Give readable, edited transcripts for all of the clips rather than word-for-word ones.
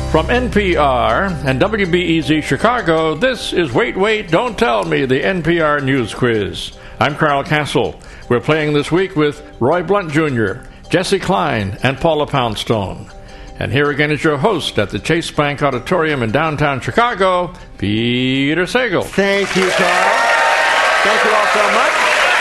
From NPR and WBEZ Chicago, this is Wait, Wait, Don't Tell Me, the NPR News Quiz. I'm Carl Castle. We're playing this week with Roy Blunt Jr., Jesse Klein, and Paula Poundstone. And here again is your host at the Chase Bank Auditorium in downtown Chicago, Peter Sagal. Thank you, Carl. Thank you all so much.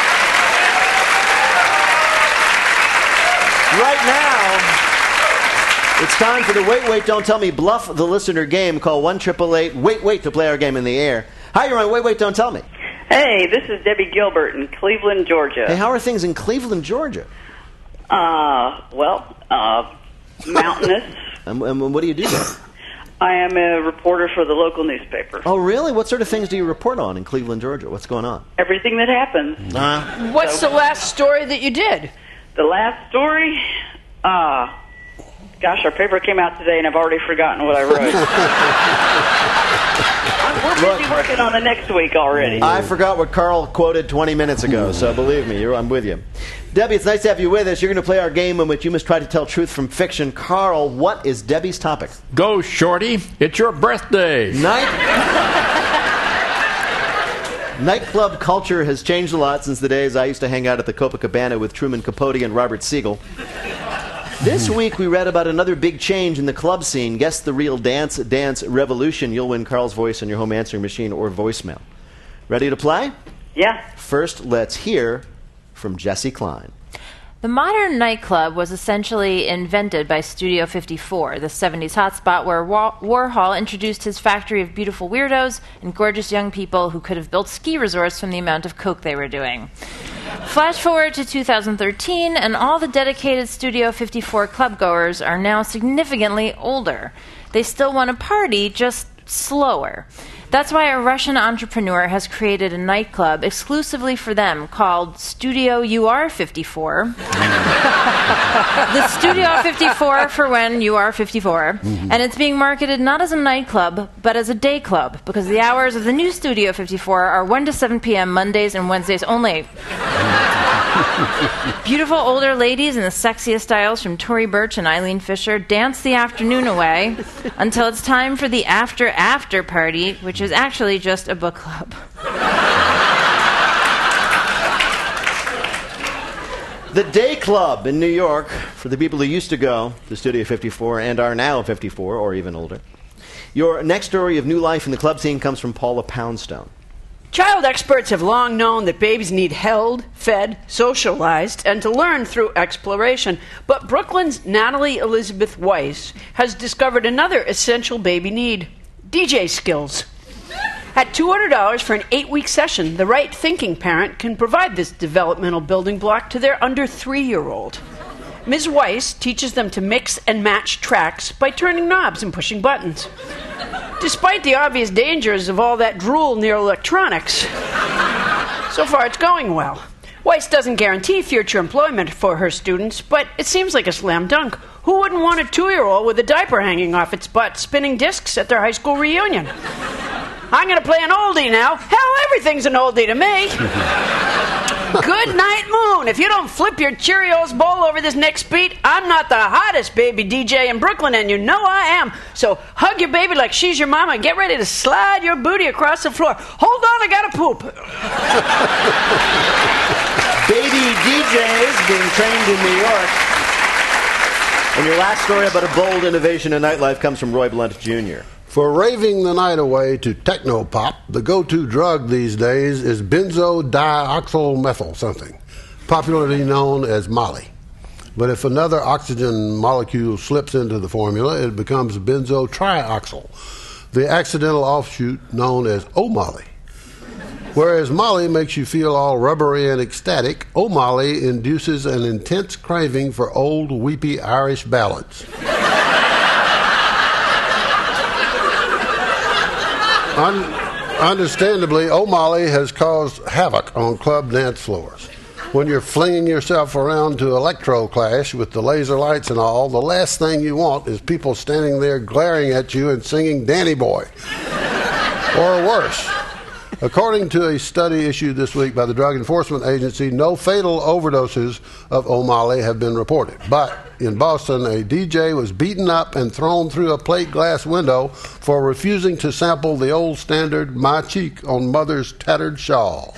Right now, it's time for the Wait, Wait, Don't Tell Me Bluff the Listener game. Call 1-888-WAIT-WAIT to play our game in the air. Hi, you're on Wait, Wait, Don't Tell Me. Hey, this is Debbie Gilbert in Cleveland, Georgia. Hey, how are things in Cleveland, Georgia? Mountainous. And what do you do there? I am a reporter for the local newspaper. Oh, really? What sort of things do you report on in Cleveland, Georgia? What's going on? Everything that happens. What's the last story that you did? The last story? Gosh, our paper came out today, and I've already forgotten what I wrote. We're busy working on the next week already. I forgot what Carl quoted 20 minutes ago, so believe me, I'm with you. Debbie, it's nice to have you with us. You're going to play our game in which you must try to tell truth from fiction. Carl, what is Debbie's topic? Go, Shorty. It's your birthday. Nightclub culture has changed a lot since the days I used to hang out at the Copacabana with Truman Capote and Robert Siegel. This week we read about another big change in the club scene. Guess the real dance revolution. You'll win Carl's voice on your home answering machine or voicemail. Ready to play? Yeah. First, let's hear from Jesse Klein. The modern nightclub was essentially invented by Studio 54, the 70s hotspot where Warhol introduced his factory of beautiful weirdos and gorgeous young people who could have built ski resorts from the amount of coke they were doing. Flash forward to 2013, and all the dedicated Studio 54 clubgoers are now significantly older. They still want to party, just slower. That's why a Russian entrepreneur has created a nightclub exclusively for them called Studio UR54. The Studio 54 for when you are 54. And it's being marketed not as a nightclub, but as a day club, because the hours of the new Studio 54 are 1 to 7 p.m. Mondays and Wednesdays only. Beautiful older ladies in the sexiest styles from Tory Burch and Eileen Fisher dance the afternoon away until it's time for the after party, which is actually just a book club. The Day Club in New York, for the people who used to go to Studio 54 and are now 54 or even older. Your next story of new life in the club scene comes from Paula Poundstone. Child experts have long known that babies need held, fed, socialized, and to learn through exploration. But Brooklyn's Natalie Elizabeth Weiss has discovered another essential baby need: DJ skills. At $200 for an 8-week session, the right thinking parent can provide this developmental building block to their under 3-year-old. Ms. Weiss teaches them to mix and match tracks by turning knobs and pushing buttons. Despite the obvious dangers of all that drool near electronics, so far it's going well. Weiss doesn't guarantee future employment for her students, but it seems like a slam dunk. Who wouldn't want a 2-year-old with a diaper hanging off its butt spinning discs at their high school reunion? I'm going to play an oldie now. Hell, everything's an oldie to me. Good night, Moon. If you don't flip your Cheerios bowl over this next beat, I'm not the hottest baby DJ in Brooklyn, and you know I am. So hug your baby like she's your mama and get ready to slide your booty across the floor. Hold on, I gotta poop. Baby DJs being trained in New York. And your last story about a bold innovation in nightlife comes from Roy Blunt Jr. For raving the night away to techno-pop, the go-to drug these days is benzodioxymethyl something, popularly known as Molly. But if another oxygen molecule slips into the formula, it becomes benzotrioxyl, the accidental offshoot known as O-Molly. Whereas Molly makes you feel all rubbery and ecstatic, O-Molly induces an intense craving for old, weepy Irish ballads. Understandably, O-Molly has caused havoc on club dance floors. When you're flinging yourself around to electro clash with the laser lights and all, the last thing you want is people standing there glaring at you and singing Danny Boy. Or worse. According to a study issued this week by the Drug Enforcement Agency, no fatal overdoses of O-Molly have been reported. But in Boston, a DJ was beaten up and thrown through a plate glass window for refusing to sample the old standard My Cheek on Mother's Tattered Shawl.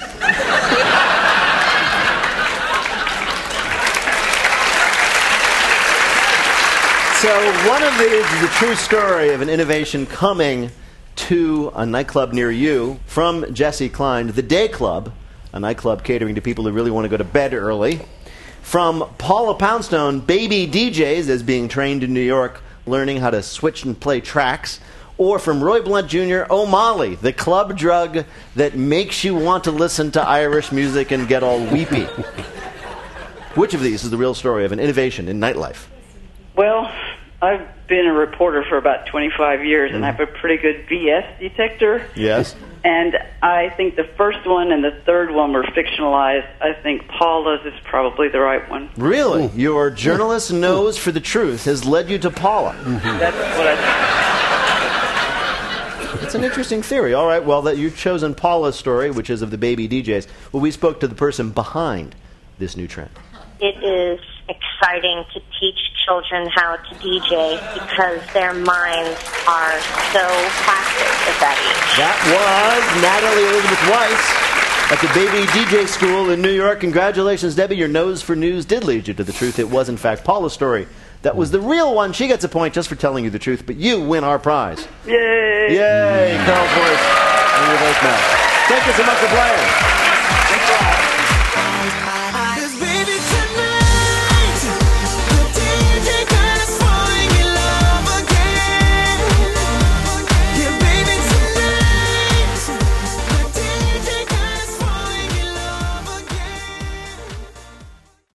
So one of these is a true story of an innovation coming to a nightclub near you from Jesse Klein, The Day Club, a nightclub catering to people who really want to go to bed early. From Paula Poundstone, Baby DJs as being trained in New York, learning how to switch and play tracks. Or from Roy Blunt Jr., O'Malley, the club drug that makes you want to listen to Irish music and get all weepy. Which of these is the real story of an innovation in nightlife? Well, I've been a reporter for about 25 years, and I have a pretty good BS detector. Yes. And I think the first one and the third one were fictionalized. I think Paula's is probably the right one. Really? Your journalist's nose for the truth has led you to Paula. That's what I think. It's an interesting theory. All right, well, that you've chosen Paula's story, which is of the Baby DJs. Well, we spoke to the person behind this new trend. It is exciting to teach children how to DJ because their minds are so plastic at that age. That was Natalie Elizabeth Weiss at the Baby DJ School in New York. Congratulations, Debbie. Your nose for news did lead you to the truth. It was, in fact, Paula's story. That was the real one. She gets a point just for telling you the truth, but you win our prize. Yay! Yay, Carol's voice and your voicemail. Thank you so much for playing.